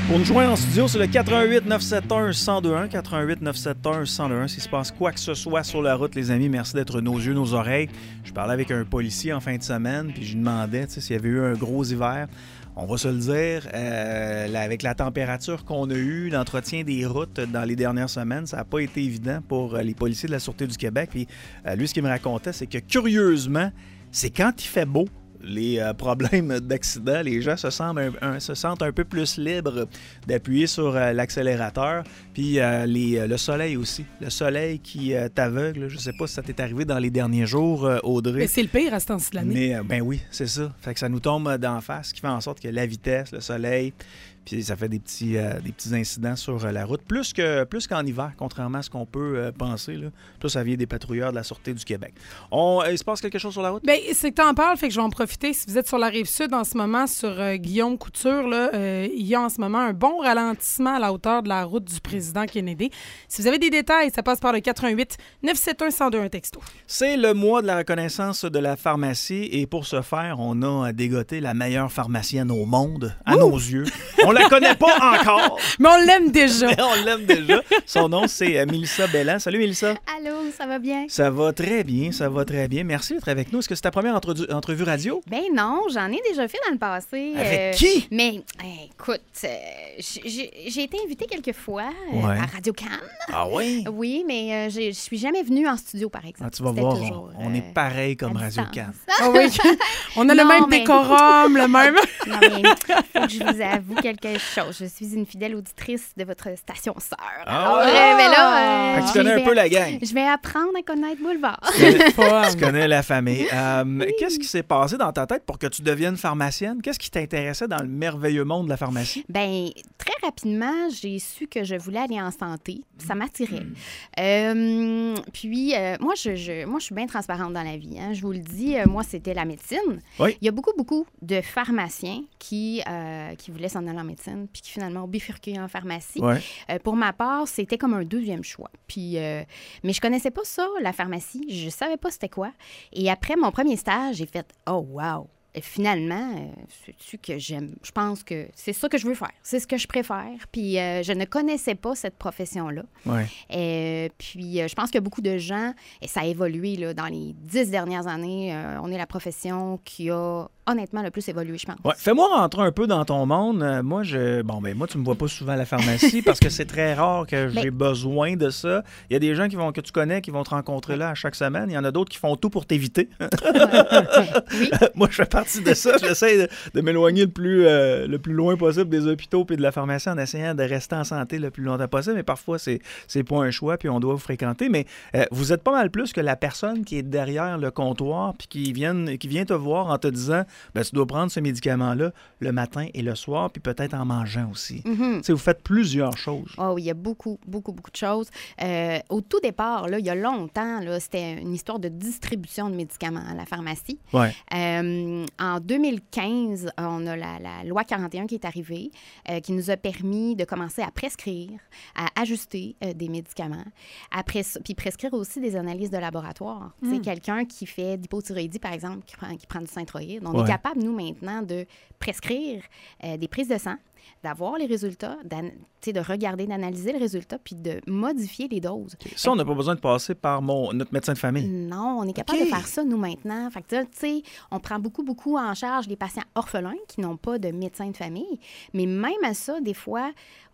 Pour nous joindre en studio, c'est le 88 971 1021, 88 971 1021. S'il se passe quoi que ce soit sur la route, les amis, merci d'être nos yeux, nos oreilles. Je parlais avec un policier en fin de semaine, puis je lui demandais s'il y avait eu un gros hiver. On va se le dire, avec la température qu'on a eue, l'entretien des routes dans les dernières semaines, ça n'a pas été évident pour les policiers de la Sûreté du Québec. Puis lui, ce qu'il me racontait, c'est que curieusement, c'est quand il fait beau, les problèmes d'accident, les gens se sentent un peu plus libres d'appuyer sur l'accélérateur. Puis le soleil aussi. Le soleil qui t'aveugle. Je ne sais pas si ça t'est arrivé dans les derniers jours, Audrey. Mais c'est le pire à ce temps-ci de l'année. Mais ben oui, c'est ça. Fait que ça nous tombe d'en face, ce qui fait en sorte que la vitesse, le soleil, puis ça fait des petits incidents sur la route. Plus qu'en hiver, contrairement à ce qu'on peut penser. Là. Tout ça vient des patrouilleurs de la Sûreté du Québec. Il se passe quelque chose sur la route? Bien, c'est que tu en parles, fait que je vais en profiter. Si vous êtes sur la Rive-Sud en ce moment, sur Guillaume Couture, là, il y a en ce moment un bon ralentissement à la hauteur de la route du président Kennedy. Si vous avez des détails, ça passe par le 88 971 1021 texto. C'est le mois de la reconnaissance de la pharmacie et pour ce faire, on a dégoté la meilleure pharmacienne au monde, à nos yeux. On la connaît pas encore. Mais on l'aime déjà. Mais on l'aime déjà. Son nom, c'est Mélissa Belland. Salut, Mélissa. Allô, ça va bien? Ça va très bien, ça va très bien. Merci d'être avec nous. Est-ce que c'est ta première entrevue radio? Ben non, j'en ai déjà fait dans le passé. Avec qui? Mais écoute, j'ai été invitée quelques fois à Radio Cannes. Ah oui? Oui, mais je suis jamais venue en studio, par exemple. Ah, tu vas voir, on est pareil comme Radio Cannes. Ah oui, on a le même décorum, le même... Non, mais faut que je vous avoue quelque chose. Je suis une fidèle auditrice de votre station sœur. Ah ouais? Mais là, tu connais un peu la gang. Je vais apprendre à connaître Boulevard. Tu connais la famille. Oui. Qu'est-ce qui s'est passé dans ta tête pour que tu deviennes pharmacienne? Qu'est-ce qui t'intéressait dans le merveilleux monde de la pharmacie? Bien, très rapidement, j'ai su que je voulais aller en santé. Ça m'attirait. Puis, moi, je suis bien transparente dans la vie. Hein. Je vous le dis, moi, c'était la médecine. Oui. Il y a beaucoup de pharmaciens qui voulaient s'en aller en médecine puis qui finalement ont bifurqué en pharmacie. Oui. Pour ma part, c'était comme un deuxième choix. Puis, mais je connaissais pas ça, la pharmacie. Je savais pas c'était quoi. Et après mon premier stage, j'ai fait « Oh, wow! » Et finalement, c'est-tu que j'aime? Je pense que c'est ça que je veux faire. C'est ce que je préfère. Puis, je ne connaissais pas cette profession-là. Ouais. Puis, je pense que beaucoup de gens, et ça a évolué là, dans les 10 dernières années, on est la profession qui a honnêtement le plus évolué, je pense. Ouais. Fais-moi rentrer un peu dans ton monde. Moi, tu me vois pas souvent à la pharmacie parce que c'est très rare que j'ai besoin de ça. Il y a des gens que tu connais qui vont te rencontrer là à chaque semaine. Il y en a d'autres qui font tout pour t'éviter. Oui. Moi, je fais partie de ça. J'essaie de m'éloigner le plus loin possible des hôpitaux et de la pharmacie en essayant de rester en santé le plus longtemps possible. Mais parfois, c'est pas un choix puis on doit vous fréquenter. Mais vous êtes pas mal plus que la personne qui est derrière le comptoir puis qui vient te voir en te disant ben, tu dois prendre ce médicament-là le matin et le soir, puis peut-être en mangeant aussi. Mm-hmm. Vous faites plusieurs choses. Oh, il y a beaucoup de choses. Au tout départ, là, il y a longtemps, là, c'était une histoire de distribution de médicaments à la pharmacie. Ouais. En 2015, on a la loi 41 qui est arrivée, qui nous a permis de commencer à prescrire, à ajuster des médicaments, puis prescrire aussi des analyses de laboratoire. C'est quelqu'un qui fait d'hypothyroïdie, par exemple, qui prend du Synthroïde. On est capable, nous, maintenant, de prescrire des prises de sang, d'avoir les résultats, de regarder, d'analyser le résultat, puis de modifier les doses. Okay. Ça, on n'a pas besoin de passer par notre médecin de famille. Non, on est capable de faire ça, nous, maintenant. Fait que, tu sais, on prend beaucoup en charge les patients orphelins qui n'ont pas de médecin de famille. Mais même à ça, des fois,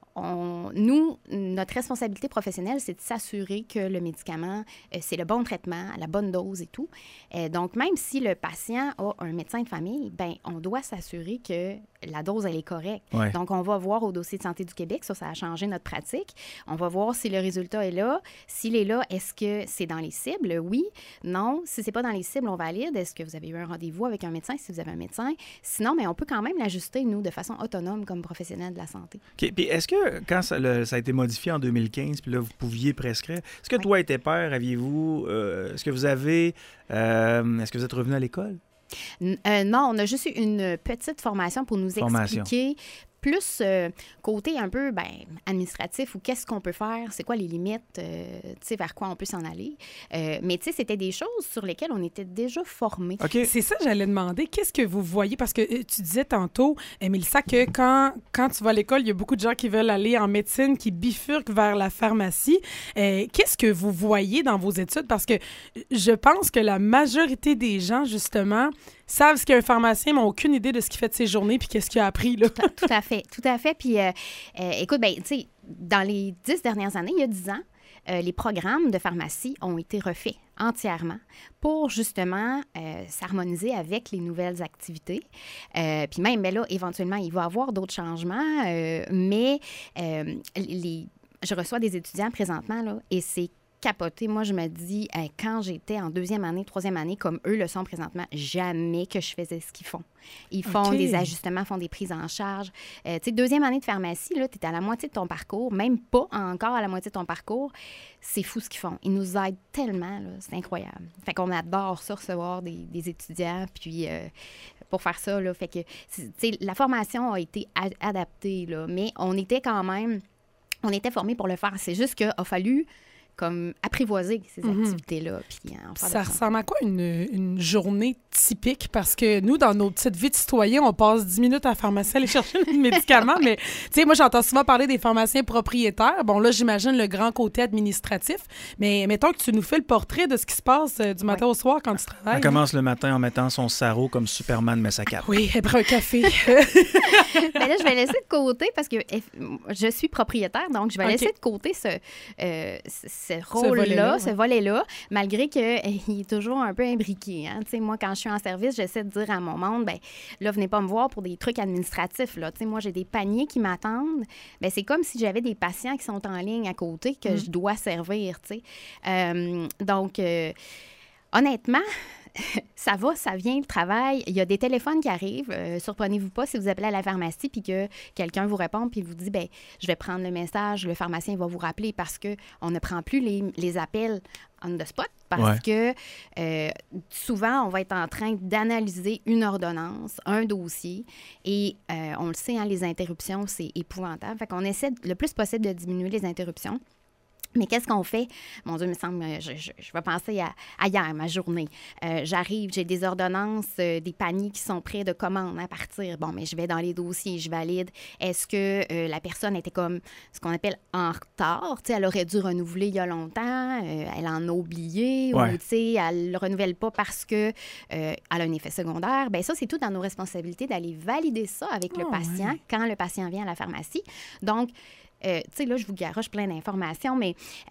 notre responsabilité professionnelle, c'est de s'assurer que le médicament, c'est le bon traitement, la bonne dose et tout. Donc, même si le patient a un médecin de famille, ben, on doit s'assurer que la dose, elle est correcte. Ouais. Donc, on va voir au dossier de santé du Québec, ça a changé notre pratique. On va voir si le résultat est là. S'il est là, est-ce que c'est dans les cibles? Oui. Non. Si c'est pas dans les cibles, on valide. Est-ce que vous avez eu un rendez-vous avec un médecin, si vous avez un médecin? Sinon, mais on peut quand même l'ajuster, nous, de façon autonome comme professionnels de la santé. OK. Puis est-ce que quand ça a été modifié en 2015, puis là, vous pouviez prescrire, est-ce que toi et tes pères, aviez-vous... est-ce que vous êtes revenu à l'école? Non, on a juste eu une petite formation pour nous expliquer plus côté un peu administratif ou qu'est-ce qu'on peut faire, c'est quoi les limites, tu sais, vers quoi on peut s'en aller. Mais tu sais, c'était des choses sur lesquelles on était déjà formés. OK. C'est ça, j'allais demander. Qu'est-ce que vous voyez? Parce que tu disais tantôt, Mélissa, que quand tu vas à l'école, il y a beaucoup de gens qui veulent aller en médecine, qui bifurquent vers la pharmacie. Qu'est-ce que vous voyez dans vos études? Parce que je pense que la majorité des gens, justement, savent ce qu'est un pharmacien, mais n'ont aucune idée de ce qu'il fait de ses journées puis qu'est-ce qu'il a appris, là. Tout à fait. Puis, écoute, tu sais, dans les 10 dernières années, il y a 10 ans, les programmes de pharmacie ont été refaits entièrement pour justement s'harmoniser avec les nouvelles activités. Puis même, là, éventuellement, il va y avoir d'autres changements, mais je reçois des étudiants présentement, là, et c'est capoté. Moi, je me dis, quand j'étais en 2e année, 3e année, comme eux le sont présentement, jamais que je faisais ce qu'ils font. Ils font des ajustements, font des prises en charge. Tu sais, 2e année de pharmacie, là, tu es à la moitié de ton parcours, même pas encore à la moitié de ton parcours. C'est fou ce qu'ils font. Ils nous aident tellement, là, c'est incroyable. Fait qu'on adore ça, recevoir des étudiants, puis pour faire ça, là, fait que, tu sais, la formation a été adaptée, là, mais on était formés pour le faire. C'est juste qu'il a fallu comme apprivoiser ces activités-là. Puis ça ressemble à quoi une journée typique? Parce que nous, dans nos petites vies de citoyens, on passe 10 minutes à la pharmacie à aller chercher des médicaments, mais tu sais, moi, j'entends souvent parler des pharmaciens propriétaires. Bon, là, j'imagine le grand côté administratif, mais mettons que tu nous fais le portrait de ce qui se passe du matin au soir quand tu travailles. Elle commence le matin en mettant son sarrau comme Superman met sa cape. Oui, elle prend un café. Ben là, je vais laisser de côté parce que je suis propriétaire, donc je vais laisser de côté ce rôle-là, ce volet-là, malgré qu'il est toujours un peu imbriqué. Hein? Moi, quand je suis en service, j'essaie de dire à mon monde, ben là, venez pas me voir pour des trucs administratifs. Là. Moi, j'ai des paniers qui m'attendent. Ben, c'est comme si j'avais des patients qui sont en ligne à côté que je dois servir. Donc, honnêtement, ça va, ça vient, le travail. Il y a des téléphones qui arrivent. Surprenez-vous pas si vous appelez à la pharmacie puis que quelqu'un vous répond puis vous dit, ben je vais prendre le message, le pharmacien va vous rappeler parce qu'on ne prend plus les appels on the spot parce que souvent, on va être en train d'analyser une ordonnance, un dossier et on le sait, hein, les interruptions, c'est épouvantable. Fait qu'on essaie le plus possible de diminuer les interruptions. Mais qu'est-ce qu'on fait? Mon Dieu, il me semble, je vais penser à hier, ma journée. J'arrive, j'ai des ordonnances, des paniers qui sont prêts de commande à partir. Bon, mais je vais dans les dossiers, je valide. Est-ce que la personne était comme ce qu'on appelle en retard? Tu sais, elle aurait dû renouveler il y a longtemps, elle en a oublié, ou tu sais, elle ne le renouvelle pas parce qu'elle a un effet secondaire. Bien, ça, c'est tout dans nos responsabilités d'aller valider ça avec le patient quand le patient vient à la pharmacie. Donc, tu sais, là, je vous garoche plein d'informations, mais, tu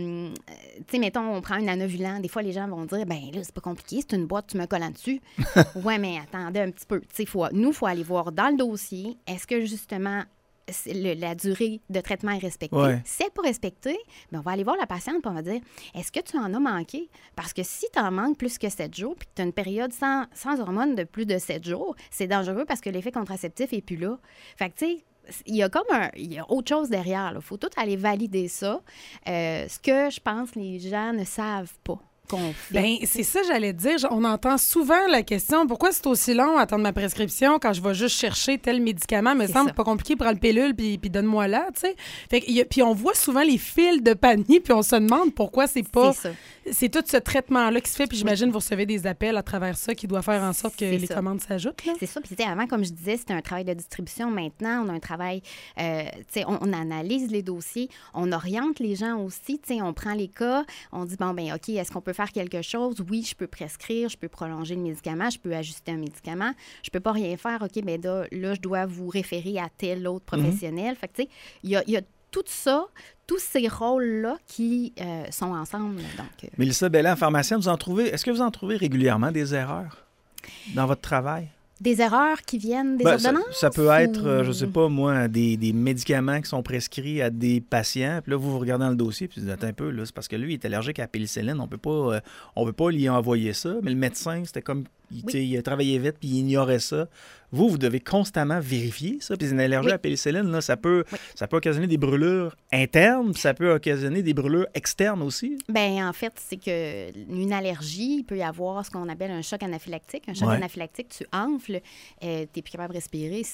sais, mettons, on prend un anovulant. Des fois, les gens vont dire, ben là, c'est pas compliqué, c'est une boîte, tu me colles en dessus. Ouais, mais attendez un petit peu. Tu sais, il faut aller voir dans le dossier, est-ce que, justement, la durée de traitement est respectée? Si elle n'est pas respectée, bien, on va aller voir la patiente et on va dire, est-ce que tu en as manqué? Parce que si tu en manques plus que 7 jours puis que tu as une période sans hormones de plus de 7 jours, c'est dangereux parce que l'effet contraceptif n'est plus là. Fait que, tu sais, il y a autre chose derrière. Il faut tout aller valider ça. Ce que je pense les gens ne savent pas. Bien, c'est ça, j'allais dire. On entend souvent la question, pourquoi c'est aussi long à attendre ma prescription quand je vais juste chercher tel médicament? Me semble pas compliqué, prends le pilule puis donne-moi là, tu sais. Puis on voit souvent les fils de panier puis on se demande pourquoi c'est pas... C'est tout ce traitement-là qui se fait, puis j'imagine que vous recevez des appels à travers ça qui doit faire en sorte que les commandes s'ajoutent. Là. C'est ça. Puis avant, comme je disais, c'était un travail de distribution. Maintenant, on a un travail, tu sais, on analyse les dossiers, on oriente les gens aussi, tu sais, on prend les cas, on dit, bon, ben OK, est-ce qu'on peut faire quelque chose? Oui, je peux prescrire, je peux prolonger le médicament, je peux ajuster un médicament. Je peux pas rien faire. OK, bien là, je dois vous référer à tel autre professionnel. Fait que, tu sais, il y a tout ça, tous ces rôles-là qui sont ensemble. Donc, Mélissa Bellin, pharmacienne, est-ce que vous en trouvez régulièrement des erreurs dans votre travail? Des erreurs qui viennent des ordonnances? Ça peut être, je sais pas moi, des médicaments qui sont prescrits à des patients. Puis là, vous regardez dans le dossier, puis vous dites un peu, là, c'est parce que lui, il est allergique à la pénicilline. On peut pas lui envoyer ça. Mais le médecin, c'était comme... Il a travaillé vite, puis il ignorait ça. Vous devez constamment vérifier ça. Puis une allergie à la pénicilline, là, ça peut occasionner des brûlures internes, puis ça peut occasionner des brûlures externes aussi. Bien, en fait, c'est qu'une allergie, il peut y avoir ce qu'on appelle un choc anaphylactique. Un choc anaphylactique, tu enfles, tu n'es plus capable de respirer,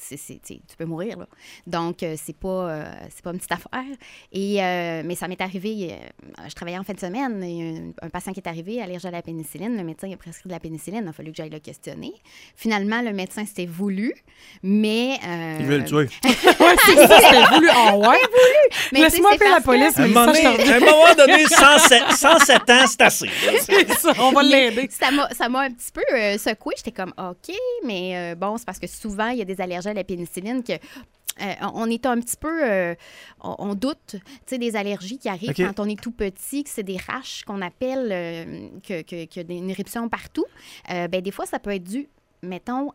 tu peux mourir, là. Donc, c'est pas une petite affaire. Mais ça m'est arrivé, je travaillais en fin de semaine, il y a un patient qui est arrivé, allergique à la pénicilline. Le médecin a prescrit de la pénicilline, il a fallu que j'aille le questionner. Finalement, le médecin, c'était voulu, mais... Il veut le tuer. Ouais, c'est ça, c'était voulu. Oh, ouais. Mais laisse-moi appeler la police. À un Mais moment ça, je te reviens. donné, 107 ans, c'est assez. C'est ça, on va l'aider. Ça m'a un petit peu secouée. J'étais comme, OK, mais bon, c'est parce que souvent, il y a des allergies à la pénicilline que... on est un petit peu... on doute, tu sais, des allergies qui arrivent quand on est tout petit, que c'est des raches qu'on appelle, que une éruption partout. Des fois, ça peut être dû, mettons,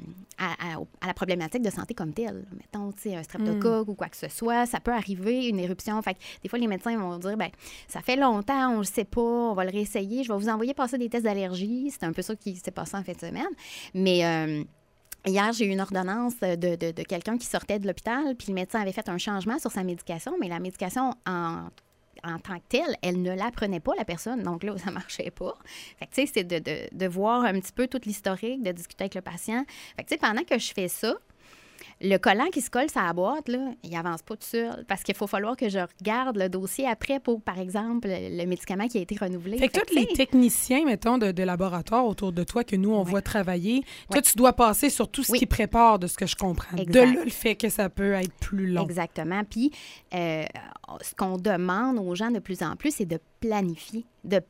à la problématique de santé comme telle. Mettons, tu sais, un streptocoque ou quoi que ce soit, ça peut arriver, une éruption. Fait que des fois, les médecins vont dire, ça fait longtemps, on le sait pas, on va le réessayer, je vais vous envoyer passer des tests d'allergie. C'est un peu ça qui s'est passé en fin de semaine. Mais... hier, j'ai eu une ordonnance de quelqu'un qui sortait de l'hôpital, puis le médecin avait fait un changement sur sa médication, mais la médication en tant que telle, elle ne la prenait pas, la personne. Donc là, ça ne marchait pas. Fait que, tu sais, c'est de voir un petit peu toute l'historique, de discuter avec le patient. Fait que, tu sais, pendant que je fais ça, le collant qui se colle sur la boîte, là, il avance pas tout seul parce qu'il faut falloir que je regarde le dossier après pour, par exemple, le médicament qui a été renouvelé. Fait que tous les techniciens, mettons, de laboratoire autour de toi que nous, on voit travailler, toi, tu dois passer sur tout ce qui prépare, de ce que je comprends. Exact. De là, le fait que ça peut être plus long. Exactement. Puis, ce qu'on demande aux gens de plus en plus, c'est de planifier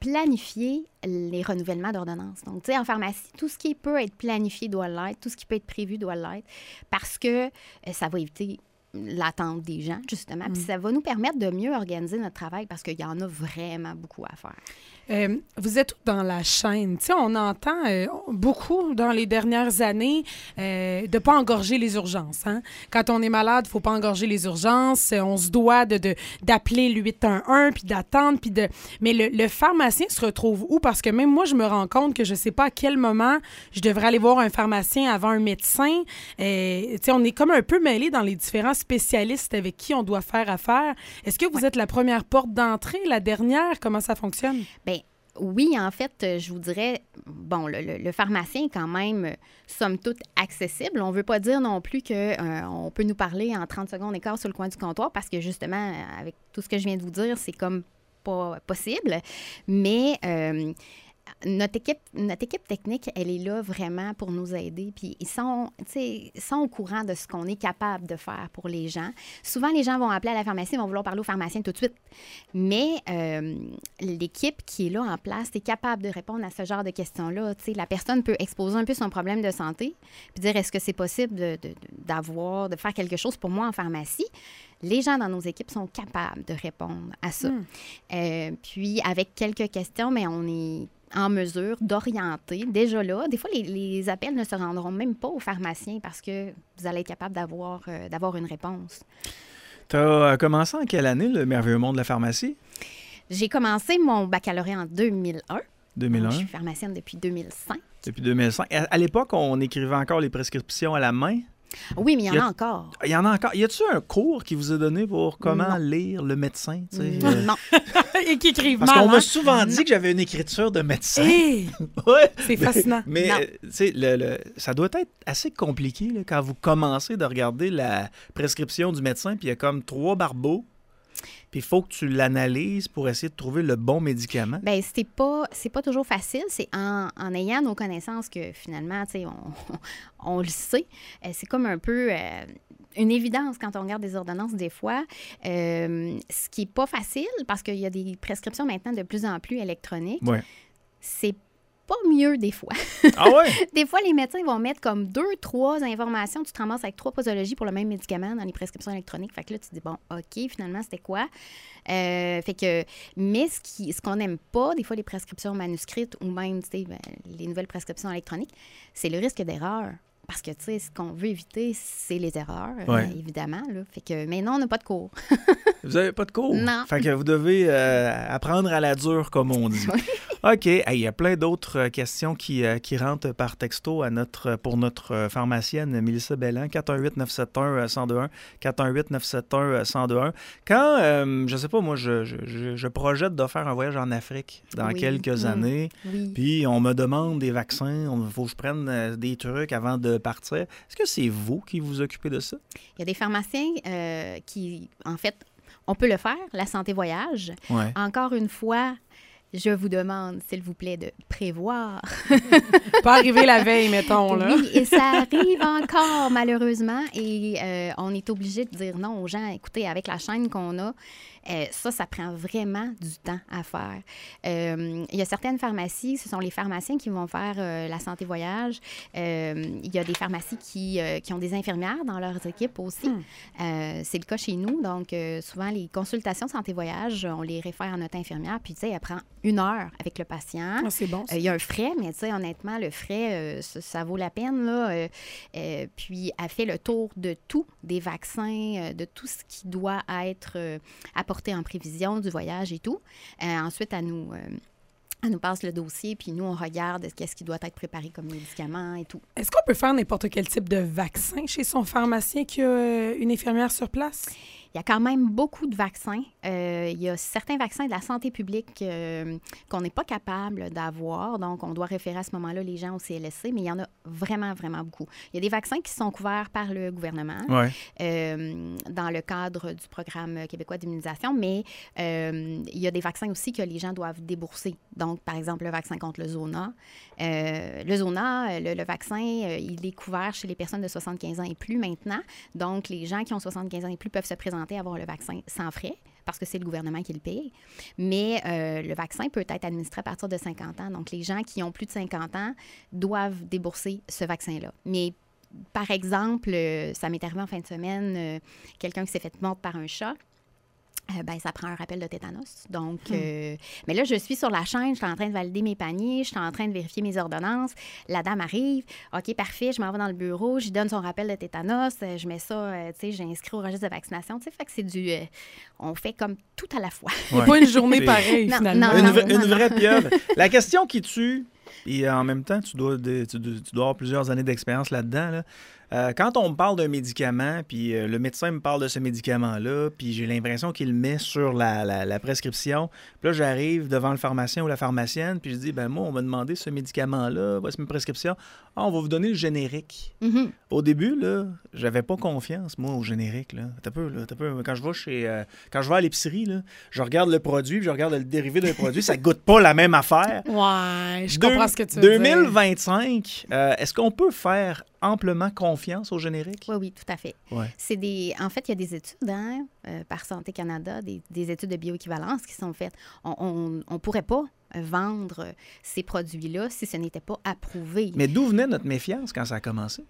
les renouvellements d'ordonnances. Donc, tu sais, en pharmacie, tout ce qui peut être planifié doit l'être, tout ce qui peut être prévu doit l'être, parce que ça va éviter l'attente des gens, justement. Puis ça va nous permettre de mieux organiser notre travail parce qu'il y en a vraiment beaucoup à faire. Vous êtes dans la chaîne. Tu sais, on entend beaucoup dans les dernières années de ne pas engorger les urgences. Hein? Quand on est malade, il ne faut pas engorger les urgences. On se doit d'appeler le 811 puis d'attendre. Mais le pharmacien se retrouve où? Parce que même moi, je me rends compte que je ne sais pas à quel moment je devrais aller voir un pharmacien avant un médecin. Tu sais, on est comme un peu mêlés dans les différents spécialistes avec qui on doit faire affaire. Est-ce que vous êtes la première porte d'entrée, la dernière? Comment ça fonctionne? Bien, oui, en fait, je vous dirais, bon, le pharmacien est quand même, somme toute, accessible. On ne veut pas dire non plus qu'on peut nous parler en 30 secondes et quart sur le coin du comptoir parce que, justement, avec tout ce que je viens de vous dire, c'est comme pas possible. Mais... Notre équipe technique, elle est là vraiment pour nous aider. Puis ils sont au courant de ce qu'on est capable de faire pour les gens. Souvent, les gens vont appeler à la pharmacie, vont vouloir parler au pharmacien tout de suite. Mais l'équipe qui est là en place est capable de répondre à ce genre de questions-là. Tu sais, la personne peut exposer un peu son problème de santé, puis dire est-ce que c'est possible de faire quelque chose pour moi en pharmacie? Les gens dans nos équipes sont capables de répondre à ça. Puis, avec quelques questions, mais on est en mesure d'orienter. Déjà là, des fois, les appels ne se rendront même pas aux pharmaciens parce que vous allez être capable d'avoir une réponse. Tu as commencé en quelle année, le merveilleux monde de la pharmacie? J'ai commencé mon baccalauréat en 2001. 2001. Donc, je suis pharmacienne depuis 2005. Depuis 2005. À l'époque, on écrivait encore les prescriptions à la main? Oui, mais il y en a encore. Il y en a encore. Y a-t-il un cours qui vous a donné pour comment lire le médecin? Non. Et qui écrivent Parce mal. qu'on m'a souvent dit que j'avais une écriture de médecin. Hey! Ouais. C'est fascinant. Mais tu sais, ça doit être assez compliqué là, quand vous commencez de regarder la prescription du médecin, puis il y a comme 3 barbeaux. Puis il faut que tu l'analyses pour essayer de trouver le bon médicament. Bien, c'est pas toujours facile. C'est en ayant nos connaissances que finalement, tu sais, on le sait. C'est comme un peu une évidence quand on regarde des ordonnances des fois. Ce qui n'est pas facile, parce qu'il y a des prescriptions maintenant de plus en plus électroniques. Ouais. C'est pas mieux des fois. Ah ouais? Des fois, les médecins vont mettre comme 2, 3 informations. Tu te ramasses avec 3 posologies pour le même médicament dans les prescriptions électroniques. Fait que là, tu te dis, bon, OK, finalement, c'était quoi? Mais ce qu'on n'aime pas, des fois, les prescriptions manuscrites ou même, tu sais, les nouvelles prescriptions électroniques, c'est le risque d'erreur. Parce que, tu sais, ce qu'on veut éviter, c'est les erreurs, évidemment. Là. Fait que, mais non, on n'a pas de cours. Vous n'avez pas de cours? Non. Fait que vous devez apprendre à la dure, comme on dit. Oui. OK. Il y a plein d'autres questions qui rentrent par texto pour notre pharmacienne Mélissa Belland. 418-971-1021. 418-971-1021. Quand, je sais pas, moi, je projette de faire un voyage en Afrique dans quelques années. Oui. Puis on me demande des vaccins. Il faut que je prenne des trucs avant de partir. Est-ce que c'est vous qui vous occupez de ça? Il y a des pharmaciens qui, en fait, on peut le faire, la santé voyage. Ouais. Encore une fois, je vous demande, s'il vous plaît, de prévoir. Pas arriver la veille, mettons, là. Oui, et ça arrive encore, malheureusement. Et on est obligé de dire non aux gens. Écoutez, avec la chaîne qu'on a, ça prend vraiment du temps à faire. Il y a certaines pharmacies, ce sont les pharmaciens qui vont faire la santé voyage. Il y a des pharmacies qui ont des infirmières dans leurs équipes aussi. C'est le cas chez nous. Donc, souvent, les consultations de santé voyage, on les réfère à notre infirmière. Puis, tu sais, elle prend 1 heure avec le patient. Ah, c'est bon. Il y a un frais, mais tu sais, honnêtement, le frais, ça vaut la peine, là. Puis, elle fait le tour de tout, des vaccins, de tout ce qui doit être apporté en prévision du voyage et tout. Ensuite, elle nous passe le dossier, puis nous, on regarde qu'est-ce qui doit être préparé comme médicament et tout. Est-ce qu'on peut faire n'importe quel type de vaccin chez son pharmacien qui a une infirmière sur place? Il y a quand même beaucoup de vaccins. Il y a certains vaccins de la santé publique qu'on n'est pas capable d'avoir. Donc, on doit référer à ce moment-là les gens au CLSC, mais il y en a vraiment, vraiment beaucoup. Il y a des vaccins qui sont couverts par le gouvernement dans le cadre du programme québécois d'immunisation, mais il y a des vaccins aussi que les gens doivent débourser. Donc, par exemple, le vaccin contre le Zona. Le vaccin, il est couvert chez les personnes de 75 ans et plus maintenant. Donc, les gens qui ont 75 ans et plus peuvent se présenter à avoir le vaccin sans frais, parce que c'est le gouvernement qui le paye. Mais le vaccin peut être administré à partir de 50 ans. Donc, les gens qui ont plus de 50 ans doivent débourser ce vaccin-là. Mais, par exemple, ça m'est arrivé en fin de semaine, quelqu'un qui s'est fait mordre par un chat. Ça prend un rappel de tétanos. Donc, mais là, je suis sur la chaîne, je suis en train de valider mes paniers, je suis en train de vérifier mes ordonnances. La dame arrive, OK, parfait, je m'en vais dans le bureau, je lui donne son rappel de tétanos, je mets ça, j'ai inscrit au registre de vaccination. Fait que c'est on fait comme tout à la fois. Ouais. Pas une journée pareille, finalement. Une vraie pieuvre. La question qui tue, et en même temps, tu dois avoir plusieurs années d'expérience là-dedans, là. Quand on me parle d'un médicament, puis le médecin me parle de ce médicament-là, puis j'ai l'impression qu'il le met sur la prescription, puis là, j'arrive devant le pharmacien ou la pharmacienne, puis je dis, moi, on m'a demandé ce médicament-là, voici ma prescription. Ah, on va vous donner le générique. Mm-hmm. Au début, là, j'avais pas confiance, moi, au générique. Là. T'as peu. Quand je vais à l'épicerie, là, je regarde le produit, puis je regarde le dérivé d'un produit, ça goûte pas la même affaire. Ouais, je comprends ce que tu veux dire. 2025, est-ce qu'on peut faire amplement confiance au générique? Oui, tout à fait. Ouais. En fait, il y a des études par Santé Canada, des études de bioéquivalence qui sont faites. On ne pourrait pas vendre ces produits-là si ce n'était pas approuvé. Mais d'où venait notre méfiance quand ça a commencé?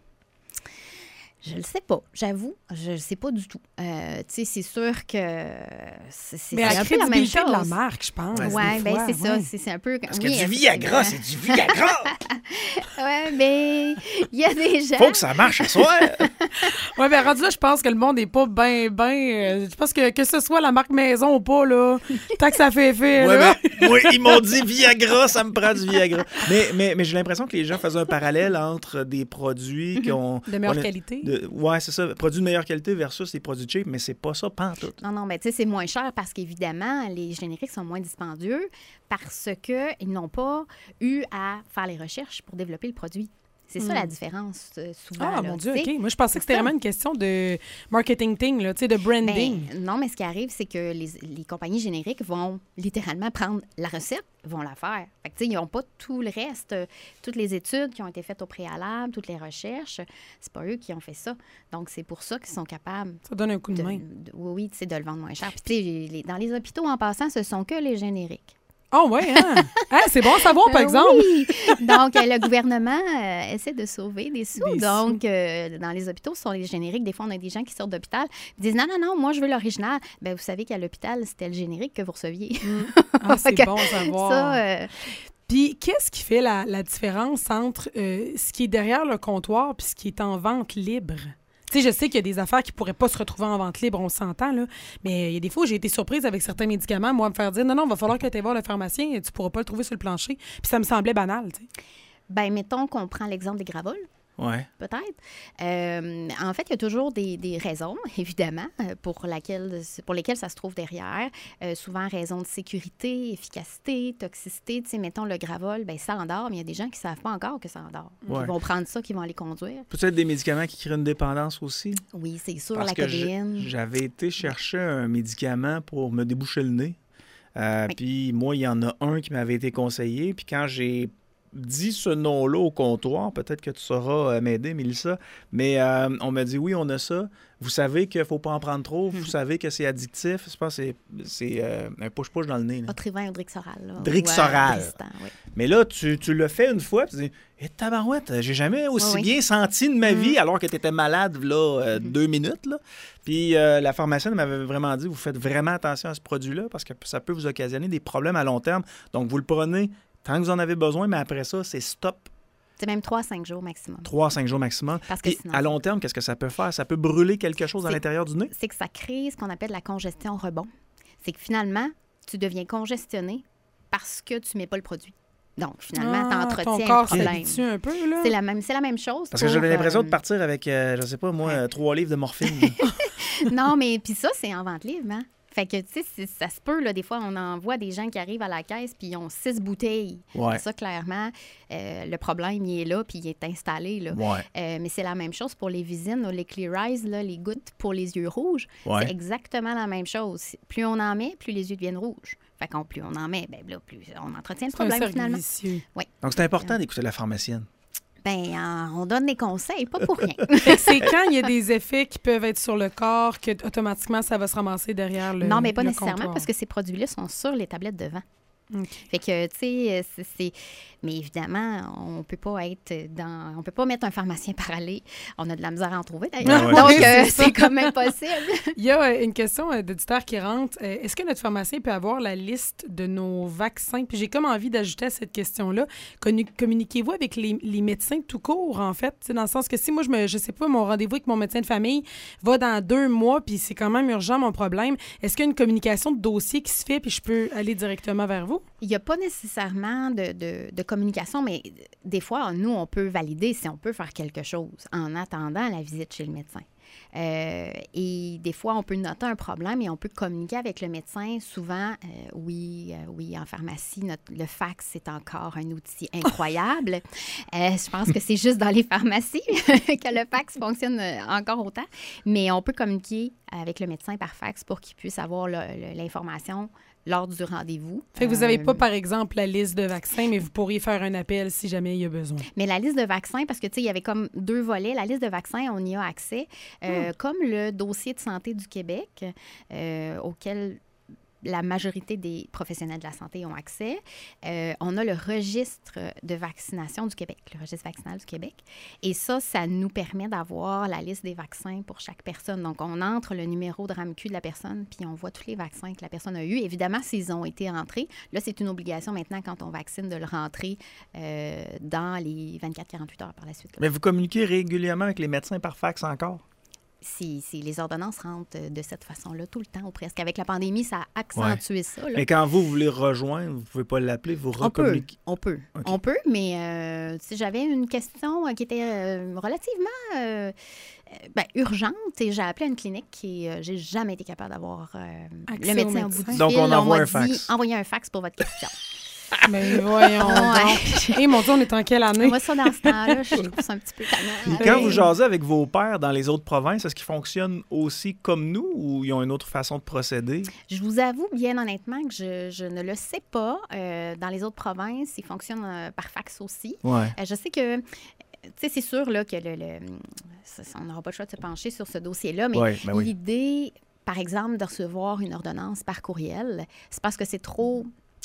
Je le sais pas, j'avoue, je le sais pas du tout. Tu sais, c'est sûr que c'est un peu la même chose de la marque, je pense. Oui, c'est ça, c'est un peu... Parce que du Viagra, c'est du Viagra! Oui, mais il y a des gens... Faut que ça marche à soi! Oui, bien rendu là, je pense que le monde n'est pas bien... je pense que ce soit la marque maison ou pas, là, tant que ça fait effet, là. Oui, ils m'ont dit Viagra, ça me prend du Viagra. Mais j'ai l'impression que les gens faisaient un parallèle entre des produits qui ont... De meilleure qualité. Oui, c'est ça. Produits de meilleure qualité versus les produits cheap, mais c'est pas ça, pantoute. Non, mais tu sais, c'est moins cher parce qu'évidemment, les génériques sont moins dispendieux parce qu'ils n'ont pas eu à faire les recherches pour développer le produit. C'est ça la différence, souvent. Ah, mon Dieu, OK. Moi, je pensais que c'était vraiment une question de marketing thing, là, de branding. Non, mais ce qui arrive, c'est que les compagnies génériques vont littéralement prendre la recette, vont la faire. Fait que, ils n'ont pas tout le reste, toutes les études qui ont été faites au préalable, toutes les recherches. C'est pas eux qui ont fait ça. Donc, c'est pour ça qu'ils sont capables... Ça donne un coup de main. Oui, de le vendre moins cher. Puis, dans les hôpitaux, en passant, ce sont que les génériques. Oh oui, hein? C'est bon à savoir, par exemple. Oui. Donc, le gouvernement essaie de sauver des sous. Donc, dans les hôpitaux, ce sont les génériques. Des fois, on a des gens qui sortent d'hôpital et disent non, moi, je veux l'original. Bien, vous savez qu'à l'hôpital, c'était le générique que vous receviez. C'est bon à savoir. Puis, qu'est-ce qui fait la différence entre ce qui est derrière le comptoir et ce qui est en vente libre? Tu sais, je sais qu'il y a des affaires qui ne pourraient pas se retrouver en vente libre, on s'entend, là. Mais il y a des fois où j'ai été surprise avec certains médicaments, moi, me faire dire non, il va falloir que tu ailles voir le pharmacien, tu ne pourras pas le trouver sur le plancher. Puis ça me semblait banal, tu sais. Bien, mettons qu'on prend l'exemple des Gravol. Ouais. peut-être. En fait, il y a toujours des raisons, évidemment, pour lesquelles ça se trouve derrière. Souvent, raisons de sécurité, efficacité, toxicité. Tu sais, mettons, le Gravol, bien, ça endort, mais il y a des gens qui ne savent pas encore que ça endort. Ouais. Ils vont prendre ça, qui vont aller conduire. Peut-être des médicaments qui créent une dépendance aussi? Oui, c'est sûr, Parce la que codéine. j'avais été chercher un médicament pour me déboucher le nez. Puis moi, il y en a un qui m'avait été conseillé. Puis quand j'ai dit ce nom-là au comptoir, peut-être que tu sauras m'aider, Mélissa, mais on m'a dit, oui, on a ça. Vous savez qu'il ne faut pas en prendre trop. Vous savez que c'est addictif. Je pense que c'est un push-push dans le nez. Otrivin ou Drixoral. Là. Drixoral. Oui. Mais là, tu l'as fait une fois, puis tu dis, tabarouette, j'ai jamais aussi bien senti de ma vie, alors que tu étais malade, là, 2 minutes, là. Puis la pharmacienne m'avait vraiment dit, vous faites vraiment attention à ce produit-là, parce que ça peut vous occasionner des problèmes à long terme. Donc, vous le prenez tant que vous en avez besoin, mais après ça, c'est stop. C'est même 3 à 5 jours maximum. 3 à 5 jours maximum. Parce que Puis, sinon, à long terme, qu'est-ce que ça peut faire? Ça peut brûler quelque chose à l'intérieur du nez? C'est que ça crée ce qu'on appelle la congestion rebond. C'est que finalement, tu deviens congestionné parce que tu ne mets pas le produit. Donc, finalement, tu entretiens ton corps un problème. s'habitue un peu, là. C'est la même chose. Parce que j'avais l'impression de partir avec, je sais pas moi, 3 livres de morphine. Non, mais puis ça, c'est en vente libre, hein? Fait que, tu sais, ça se peut, là, des fois, on en voit des gens qui arrivent à la caisse puis ils ont 6 bouteilles. Ouais. Ça, clairement, le problème, il est là puis il est installé, là. Ouais. Mais c'est la même chose pour les visines, là, les Clear Eyes, là, les gouttes pour les yeux rouges. Ouais. C'est exactement la même chose. Plus on en met, plus les yeux deviennent rouges. Fait que plus on en met, ben là, plus on entretient le C'est un problème, cercle finalement. vicieux. Oui. Donc, c'est important d'écouter la pharmacienne. Ben, on donne des conseils, pas pour rien. Fait que c'est quand il y a des effets qui peuvent être sur le corps que automatiquement ça va se ramasser derrière le Non, mais pas le nécessairement comptoir. parce que ces produits-là sont sur les tablettes devant. OK. Fait que, tu sais, c'est... Mais évidemment, on peut pas mettre un pharmacien par aller. On a de la misère à en trouver, d'ailleurs. Ouais. Donc, Oui, c'est ça. c'est quand même possible. Il y a une question d'auditeur qui rentre. Est-ce que notre pharmacien peut avoir la liste de nos vaccins? Puis j'ai comme envie d'ajouter à cette question-là. Communiquez-vous avec les médecins tout court, en fait? T'sais, dans le sens que si moi, je sais pas, mon rendez-vous avec mon médecin de famille va dans 2 mois, puis c'est quand même urgent, mon problème, est-ce qu'il y a une communication de dossier qui se fait, puis je peux aller directement vers vous? Il n'y a pas nécessairement de communication, mais des fois, nous, on peut valider si on peut faire quelque chose en attendant la visite chez le médecin. Et des fois, on peut noter un problème et on peut communiquer avec le médecin. Souvent, oui, en pharmacie, le fax, c'est encore un outil incroyable. Je pense que c'est juste dans les pharmacies que le fax fonctionne encore autant. Mais on peut communiquer avec le médecin par fax pour qu'il puisse avoir l'information lors du rendez-vous. Fait que vous n'avez pas, par exemple, la liste de vaccins, mais vous pourriez faire un appel si jamais il y a besoin. Mais la liste de vaccins, parce que, tu sais, il y avait comme 2 volets. La liste de vaccins, on y a accès, comme le dossier de santé du Québec, auquel la majorité des professionnels de la santé ont accès. On a le registre de vaccination du Québec, le registre vaccinal du Québec. Et ça nous permet d'avoir la liste des vaccins pour chaque personne. Donc, on entre le numéro de RAMQ de la personne, puis on voit tous les vaccins que la personne a eus. Évidemment, s'ils ont été rentrés, là, c'est une obligation maintenant, quand on vaccine, de le rentrer dans les 24-48 heures par la suite. Là. Mais vous communiquez régulièrement avec les médecins par fax encore? Si les ordonnances rentrent de cette façon-là tout le temps ou presque. Avec la pandémie, ça a accentué ça. Là. Mais quand vous voulez rejoindre, vous ne pouvez pas l'appeler, vous recommuniquez. On peut, mais si j'avais une question qui était relativement urgente et j'ai appelé une clinique et j'ai jamais été capable d'avoir le médecin au bout du fil. Donc, on envoie m'a un fax. dit, envoyez un fax pour votre question. Mais voyons donc. Mon Dieu, on est en quelle année? Moi, ça, dans ce temps-là, je trouve ça un petit peu tannant. Puis quand vous jasez avec vos pairs dans les autres provinces, est-ce qu'ils fonctionnent aussi comme nous ou ils ont une autre façon de procéder? Je vous avoue, bien honnêtement, que je ne le sais pas. Dans les autres provinces, ils fonctionnent par fax aussi. Ouais. Je sais que... Tu sais, c'est sûr là, que on n'aura pas le choix de se pencher sur ce dossier-là, mais l'idée, par exemple, de recevoir une ordonnance par courriel, c'est parce que c'est trop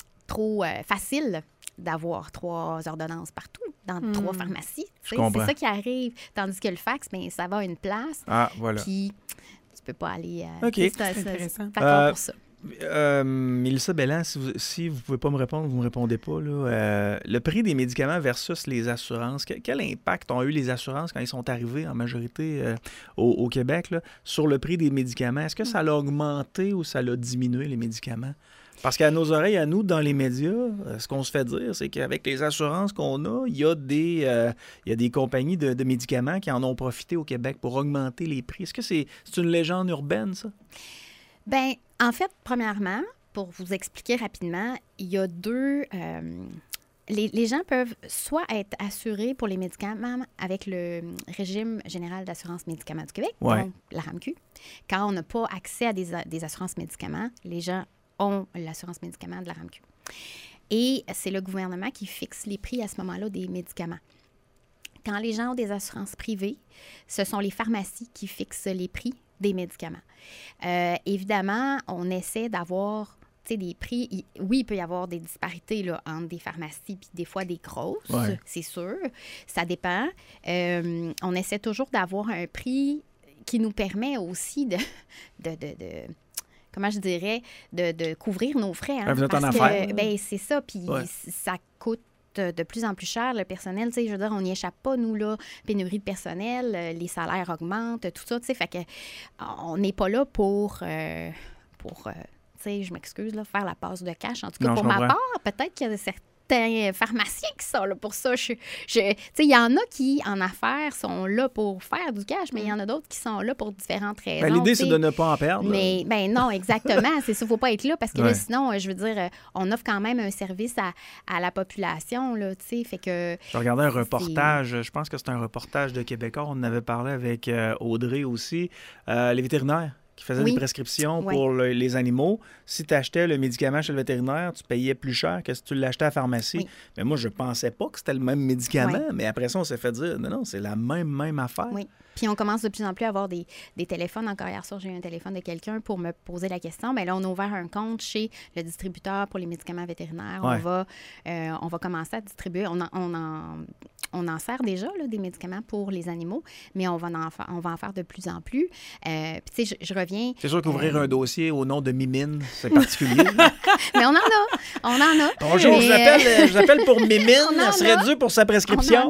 facile d'avoir 3 ordonnances partout, dans 3 pharmacies. C'est ça qui arrive. Tandis que le fax, bien, ça va à une place. Ah, voilà. Puis, tu peux pas aller... OK. C'est intéressant. pour ça. Mélissa Belland, si vous ne pouvez pas me répondre, vous ne me répondez pas. Là, le prix des médicaments versus les assurances, quel impact ont eu les assurances quand ils sont arrivés en majorité au Québec là, sur le prix des médicaments? Est-ce que ça l'a augmenté ou ça l'a diminué, les médicaments? Parce qu'à nos oreilles, à nous, dans les médias, ce qu'on se fait dire, c'est qu'avec les assurances qu'on a, il y a des compagnies de médicaments qui en ont profité au Québec pour augmenter les prix. Est-ce que c'est une légende urbaine, ça? Bien, en fait, premièrement, pour vous expliquer rapidement, il y a deux... Les gens peuvent soit être assurés pour les médicaments avec le régime général d'assurance médicaments du Québec, donc la RAMQ. Quand on n'a pas accès à des assurances médicaments, les gens ont l'assurance médicaments de la RAMQ. Et c'est le gouvernement qui fixe les prix à ce moment-là des médicaments. Quand les gens ont des assurances privées, ce sont les pharmacies qui fixent les prix des médicaments. Évidemment, on essaie d'avoir des prix. Oui, il peut y avoir des disparités là, entre des pharmacies puis des fois des grosses, c'est sûr. Ça dépend. On essaie toujours d'avoir un prix qui nous permet aussi de comment je dirais, de couvrir nos frais. Hein, vous êtes en affaires. Ben, c'est ça, puis ça coûte de plus en plus cher, le personnel, tu sais, je veux dire, on n'y échappe pas, nous, là, pénurie de personnel, les salaires augmentent, tout ça, tu sais, fait que on n'est pas là pour tu sais, je m'excuse, là, faire la passe de cash. En tout cas, pour ma part, peut-être qu'il y a certains pharmaciens qui sont là pour ça. Tu sais, il y en a qui, en affaires, sont là pour faire du cash, mais il y en a d'autres qui sont là pour différentes raisons. Ben, l'idée, c'est de ne pas en perdre. Mais non, exactement. C'est ça, il ne faut pas être là parce que là, sinon, je veux dire, on offre quand même un service à la population, là, tu sais, fait que... Je regardais un reportage, je pense que c'est un reportage de Québécois, on en avait parlé avec Audrey aussi, les vétérinaires qui faisaient des prescriptions pour les animaux. Si tu achetais le médicament chez le vétérinaire, tu payais plus cher que si tu l'achetais à la pharmacie. Oui. Mais moi, je pensais pas que c'était le même médicament, mais après ça, on s'est fait dire, non, c'est la même affaire. Oui. Puis on commence de plus en plus à avoir des téléphones. Encore hier soir, j'ai eu un téléphone de quelqu'un pour me poser la question. Bien là, on a ouvert un compte chez le distributeur pour les médicaments vétérinaires. On va commencer à distribuer. On en sert déjà, là, des médicaments pour les animaux, mais on va en faire de plus en plus. Puis, tu sais, je reviens... C'est sûr qu'ouvrir un dossier au nom de Mimine, c'est particulier. Mais on en a. Bonjour, je vous appelle pour Mimine. Elle serait due pour sa prescription.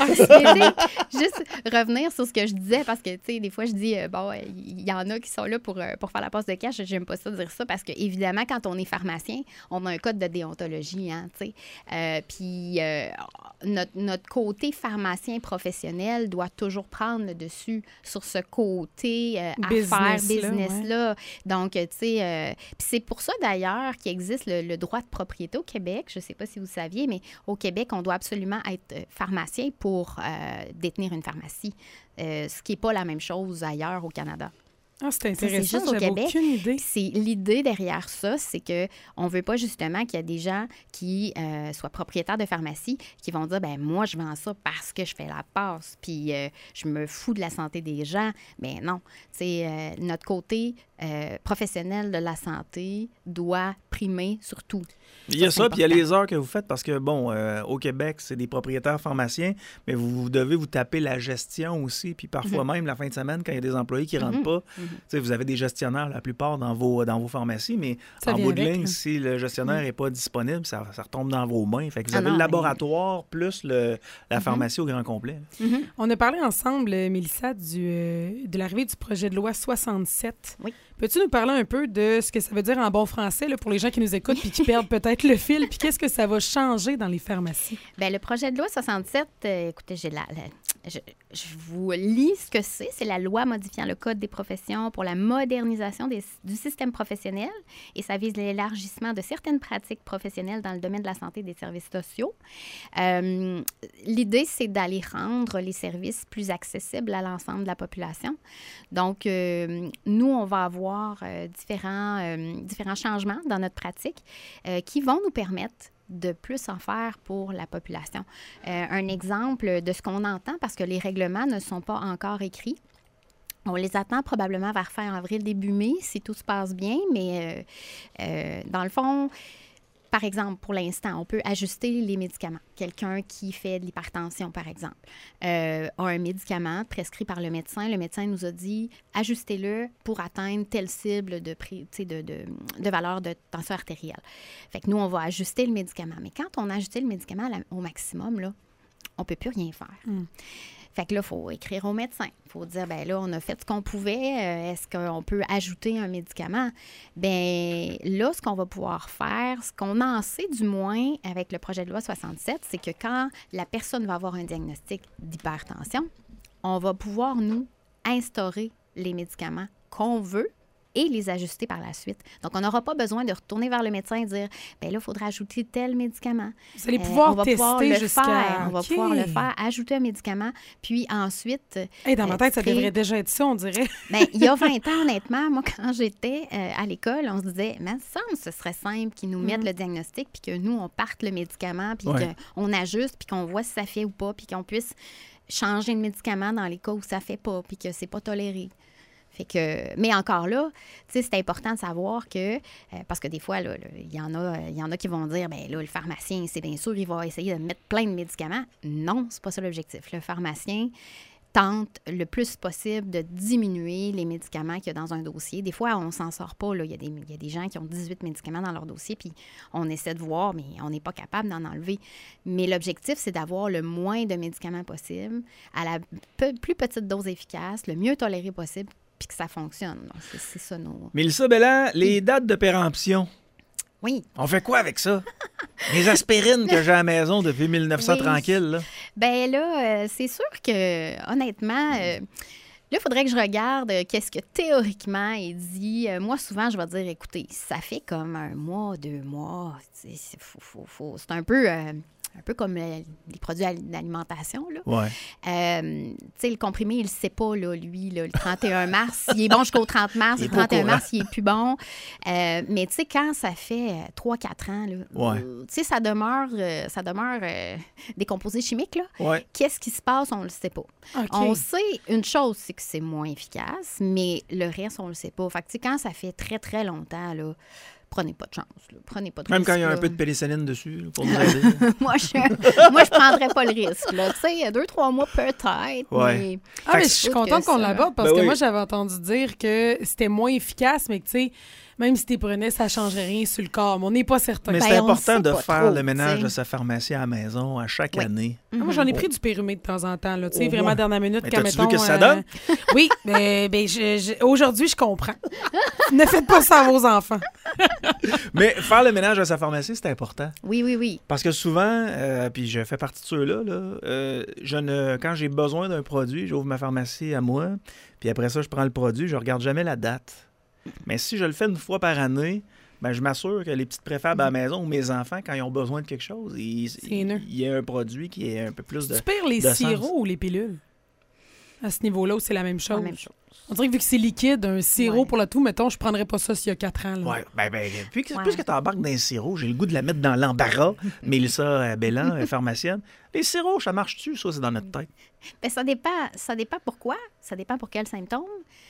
Juste revenir sur ce que je disais, parce que, tu sais, des fois, je dis, il y en a qui sont là pour faire la passe de cash. J'aime pas ça dire ça, parce que évidemment, quand on est pharmacien, on a un code de déontologie, hein, tu sais. Puis, notre côté pharmacien professionnel doit toujours prendre le dessus sur ce côté business-là. Donc, tu sais, puis c'est pour ça, d'ailleurs, qu'il existe le droit de propriété au Québec. Je ne sais pas si vous saviez, mais au Québec, on doit absolument être pharmacien pour détenir une pharmacie, ce qui n'est pas la même chose ailleurs au Canada. Ah, c'est intéressant, j'avais aucune idée. C'est l'idée derrière ça, c'est qu'on ne veut pas justement qu'il y ait des gens qui soient propriétaires de pharmacie qui vont dire, ben moi, je vends ça parce que je fais la passe, puis je me fous de la santé des gens. Mais non, c'est notre côté professionnel de la santé doit primer sur tout. Il y a ça, puis il y a les heures que vous faites parce que, bon, au Québec, c'est des propriétaires pharmaciens, mais vous devez vous taper la gestion aussi, puis parfois même la fin de semaine, quand il y a des employés qui ne rentrent pas, vous avez des gestionnaires la plupart dans vos pharmacies, mais en bout de ligne, si le gestionnaire n'est pas disponible, ça retombe dans vos mains. Fait que vous avez le laboratoire plus la pharmacie au grand complet. On a parlé ensemble, Mélissa, de l'arrivée du projet de loi 67. Oui. Peux-tu nous parler un peu de ce que ça veut dire en bon français là, pour les gens qui nous écoutent puis qui perdent peut-être le fil, puis qu'est-ce que ça va changer dans les pharmacies? Bien, le projet de loi 67, écoutez, je vous lis ce que c'est. C'est la loi modifiant le Code des professions pour la modernisation du système professionnel et ça vise l'élargissement de certaines pratiques professionnelles dans le domaine de la santé et des services sociaux. L'idée, c'est d'aller rendre les services plus accessibles à l'ensemble de la population. Donc, nous, on va avoir différents changements dans notre pratique qui vont nous permettre de plus en faire pour la population. Un exemple de ce qu'on entend, parce que les règlements ne sont pas encore écrits. On les attend probablement vers fin avril, début mai, si tout se passe bien, mais dans le fond... Par exemple, pour l'instant, on peut ajuster les médicaments. Quelqu'un qui fait de l'hypertension, par exemple, a un médicament prescrit par le médecin. Le médecin nous a dit ajustez-le pour atteindre telle cible de valeur de tension artérielle. Fait que nous, on va ajuster le médicament. Mais quand on a ajusté le médicament au maximum, là, on ne peut plus rien faire. Fait que là, il faut écrire au médecin. Il faut dire, ben là, on a fait ce qu'on pouvait. Est-ce qu'on peut ajouter un médicament? Ben là, ce qu'on va pouvoir faire, ce qu'on en sait du moins avec le projet de loi 67, c'est que quand la personne va avoir un diagnostic d'hypertension, on va pouvoir, nous, instaurer les médicaments qu'on veut et les ajuster par la suite. Donc, on n'aura pas besoin de retourner vers le médecin et dire, bien là, il faudra ajouter tel médicament. Vous allez pouvoir tester jusqu'à... On va pouvoir le faire, ajouter un médicament, puis ensuite... Dans ma tête, ça devrait déjà être ça, on dirait. Bien, il y a 20 ans, honnêtement, moi, quand j'étais à l'école, on se disait, mais ça me semble que ce serait simple qu'ils nous mettent le diagnostic, puis que nous, on parte le médicament, puis qu'on ajuste, puis qu'on voit si ça fait ou pas, puis qu'on puisse changer de médicament dans les cas où ça fait pas, puis que c'est pas toléré. Fait que, mais encore là, tu sais, c'est important de savoir que, parce que des fois, il y en a qui vont dire, bien là, le pharmacien, c'est bien sûr, il va essayer de mettre plein de médicaments. Non, c'est pas ça l'objectif. Le pharmacien tente le plus possible de diminuer les médicaments qu'il y a dans un dossier. Des fois, on s'en sort pas. Là. Il y a des gens qui ont 18 médicaments dans leur dossier, puis on essaie de voir, mais on n'est pas capable d'en enlever. Mais l'objectif, c'est d'avoir le moins de médicaments possible, à la plus petite dose efficace, le mieux toléré possible, puis que ça fonctionne. Donc, c'est ça nos... Mélissa Belland, les dates de péremption. Oui. On fait quoi avec ça? Les aspirines que j'ai à la maison depuis 1900 tranquille, là. Bien là, c'est sûr que, honnêtement, là, il faudrait que je regarde qu'est-ce que théoriquement est dit. Moi, souvent, je vais dire, écoutez, ça fait comme 1 mois, 2 mois. C'est un peu comme les produits d'alimentation, là. Ouais. Tu sais, le comprimé, il ne sait pas, là, lui, là, le 31 mars. Il est bon jusqu'au 30 mars. Le 31 mars, il est plus bon. Mais tu sais, quand ça fait 3-4 ans, là, tu sais, ça demeure des composés chimiques, là. Ouais. Qu'est-ce qui se passe? On ne le sait pas. Okay. On sait une chose, c'est que c'est moins efficace, mais le reste, on ne le sais pas. Fait que tu sais, quand ça fait très, très longtemps, là, prenez pas de chance. Là. Prenez pas de Même risque. Même quand il y a un peu de pénicilline dessus, là, pour nous aider. moi, je prendrais pas le risque. Tu sais, 2-3 mois peut-être. Ouais. Mais... mais je suis contente qu'on l'aborde parce que oui. moi, j'avais entendu dire que c'était moins efficace, mais que, tu sais, même si tu prenais, ça ne changerait rien sur le corps. Mais on n'est pas certain. Mais c'est important de faire trop, le ménage t'sais. de sa pharmacie à la maison à chaque année. Moi, j'en ai pris du périmé de temps en temps. Là, vraiment dernière minute. Mais quand, t'as-tu vu que ça donne? Oui, mais aujourd'hui, je comprends. Ne faites pas ça à vos enfants. Mais faire le ménage à sa pharmacie, c'est important. Oui. Parce que souvent, puis je fais partie de ceux-là, quand j'ai besoin d'un produit, j'ouvre ma pharmacie à moi, puis après ça, je prends le produit, je regarde jamais la date. Mais si je le fais 1 fois par année, ben, je m'assure que les petites préfables à la maison ou mes enfants, quand ils ont besoin de quelque chose, il y a un produit qui est un peu plus de... Tu pires les sirops ou les pilules? À ce niveau-là, c'est la même chose. La même chose. On dirait que vu que c'est liquide, un sirop pour le tout, mettons, je prendrais pas ça s'il y a 4 ans. Oui, plus que tu embarques dans un sirop, j'ai le goût de la mettre dans l'embarras. Mélissa Belland, pharmacienne. Les sirops, ça marche-tu, ça, c'est dans notre tête? Bien, ça dépend pourquoi. Ça dépend pour quel symptôme.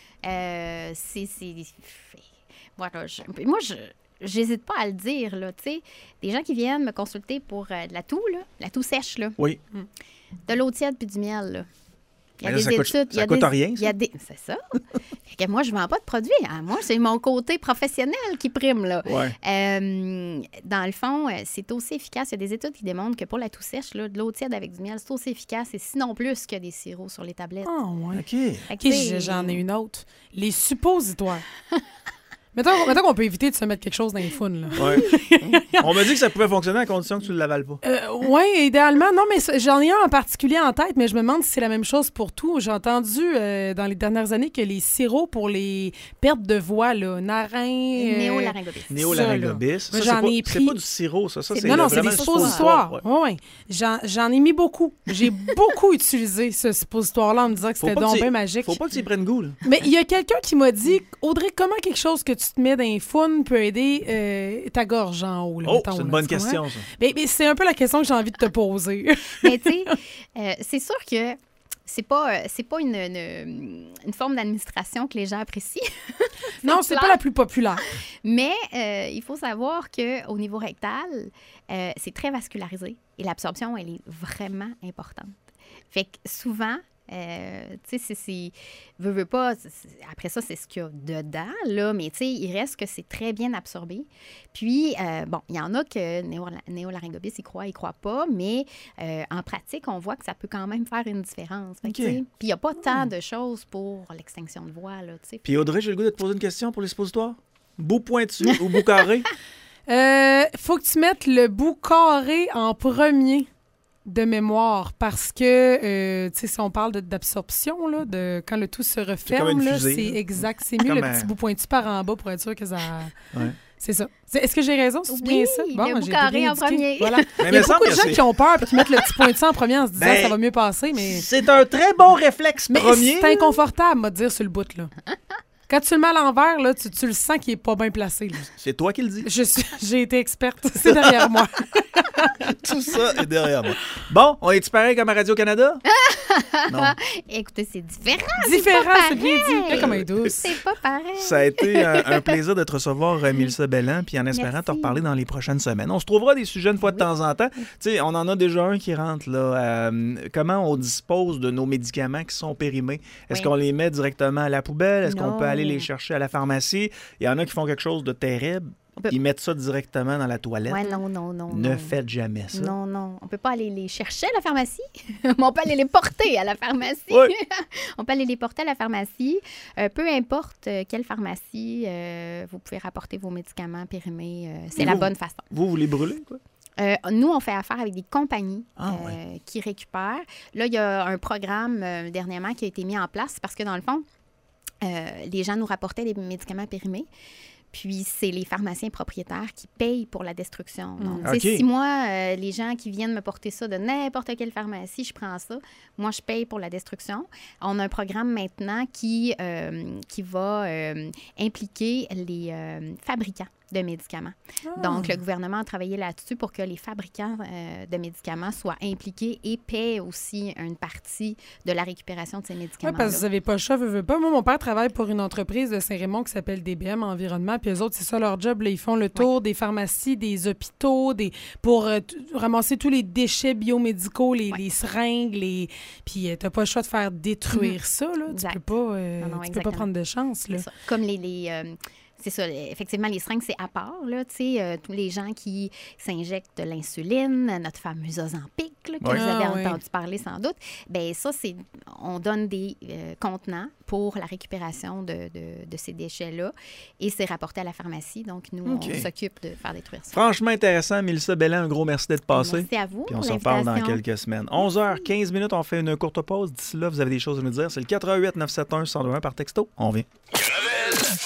Voilà, moi, j'hésite pas à le dire, là, tu sais. Des gens qui viennent me consulter pour de la toux, là, la toux sèche, là. Oui. De l'eau tiède puis du miel, là. Il y a là, des ça études. Ça coûte rien, ça? C'est ça. Fait que moi, je ne vends pas de produits. Moi, c'est mon côté professionnel qui prime, là. Ouais. Dans le fond, c'est aussi efficace. Il y a des études qui démontrent que pour la toux sèche, là, de l'eau tiède avec du miel, c'est aussi efficace et sinon plus que des sirops sur les tablettes. Ah, ouais. OK. J'en ai une autre. Les suppositoires. Mettons qu'on peut éviter de se mettre quelque chose dans les founes, là. Ouais. On m'a dit que ça pouvait fonctionner à condition que tu ne l'avales pas. Oui, idéalement. Non, mais j'en ai un en particulier en tête, mais je me demande si c'est la même chose pour tout. J'ai entendu dans les dernières années que les sirops pour les pertes de voix, là, Néolaryngobis. Néolaryngobis. Ça, j'en ai pris... C'est pas du sirop, ça. C'est non, c'est vraiment des suppositoires. Oui. J'en ai mis beaucoup. J'ai beaucoup utilisé ce suppositoire-là en me disant que c'était donc bien magique. Faut pas que tu y prennes goût, là. Mais il y a quelqu'un qui m'a dit, Audrey, comment quelque chose que tu te mets dans les founes peut aider ta gorge en haut? Là, c'est une bonne question, ça. Mais c'est un peu la question que j'ai envie de te poser. Mais tu sais, c'est sûr que c'est pas une forme d'administration que les gens apprécient. Non, c'est pas la plus populaire. Mais il faut savoir qu'au niveau rectal, c'est très vascularisé et l'absorption, elle est vraiment importante. Fait que souvent, Tu sais, veux pas, après ça, c'est ce qu'il y a dedans, là, mais tu sais, il reste que c'est très bien absorbé. Puis, il y en a que néolaryngobis, ils croient pas, mais en pratique, on voit que ça peut quand même faire une différence. Fait que, tu sais, puis, il n'y a pas tant de choses pour l'extinction de voix, là, tu sais. Puis, Audrey, j'ai le goût de te poser une question pour les suppositoires. Bout pointu ou bout carré? Faut que tu mettes le bout carré en premier de mémoire parce que, tu sais, si on parle d'absorption, là, quand le tout se referme, là, c'est exact. C'est mieux le petit bout pointu par en bas pour être sûr que ça... Ouais. C'est ça. Est-ce que j'ai raison? C'est bien ça? Bon, le bout carré en premier. Voilà. Il y a beaucoup de gens qui ont peur et qui mettent le petit pointu en premier en se disant ça va mieux passer, mais... C'est un très bon réflexe premier. C'est inconfortable, à dire, sur le bout, là. Quand tu le mets à l'envers, là, tu le sens qu'il n'est pas bien placé. Là. C'est toi qui le dis. J'ai été experte. C'est derrière moi. Tout ça est derrière moi. Bon, on est-tu pareil comme à Radio-Canada? Non. Écoutez, c'est différent. C'est bien dit. Comme elle est douce. C'est pas pareil. Ça a été un plaisir de te recevoir, Mélissa Belland, puis en espérant te reparler dans les prochaines semaines. On se trouvera des sujets une fois de temps en temps. Tu sais, on en a déjà un qui rentre, là. Comment on dispose de nos médicaments qui sont périmés? Est-ce qu'on les met directement à la poubelle? Est-ce qu'on peut aller les chercher à la pharmacie? Il y en a qui font quelque chose de terrible. Ils mettent ça directement dans la toilette. Ouais, non. Ne faites jamais ça. Non. On peut pas aller les chercher à la pharmacie, mais on peut aller les porter à la pharmacie. Oui. On peut aller les porter à la pharmacie. Peu importe quelle pharmacie, vous pouvez rapporter vos médicaments périmés. C'est la bonne façon. Vous les brûlez, quoi? Nous, on fait affaire avec des compagnies qui récupèrent. Là, il y a un programme dernièrement qui a été mis en place parce que, dans le fond, les gens nous rapportaient des médicaments périmés. Puis, c'est les pharmaciens propriétaires qui payent pour la destruction. Donc, si moi, les gens qui viennent me porter ça de n'importe quelle pharmacie, je prends ça, moi, je paye pour la destruction. On a un programme maintenant qui va impliquer les fabricants de médicaments. Donc, le gouvernement a travaillé là-dessus pour que les fabricants de médicaments soient impliqués et paient aussi une partie de la récupération de ces médicaments. Oui, parce que vous n'avez pas le choix, veut pas. Moi, mon père travaille pour une entreprise de Saint-Raymond qui s'appelle DBM Environnement, puis eux autres, c'est ça leur job. Là, ils font le tour des pharmacies, des hôpitaux, pour ramasser tous les déchets biomédicaux, les seringues, puis tu n'as pas le choix de faire détruire ça. Là. Tu peux pas, tu peux pas prendre de chance. Là. Comme c'est ça, effectivement, les seringues, c'est à part, là, tu sais, tous les gens qui s'injectent de l'insuline, notre fameux Ozempic, là, que vous avez entendu parler sans doute, bien ça, on donne des contenants pour la récupération de ces déchets-là et c'est rapporté à la pharmacie. Donc, nous, on s'occupe de faire détruire ça. Franchement intéressant. Mélissa Belland, un gros merci d'être passée. Merci à vous. Puis on se reparle dans quelques semaines. 11h15, on fait une courte pause. D'ici là, vous avez des choses à nous dire. C'est le 88 971 1021 par texto. On vient.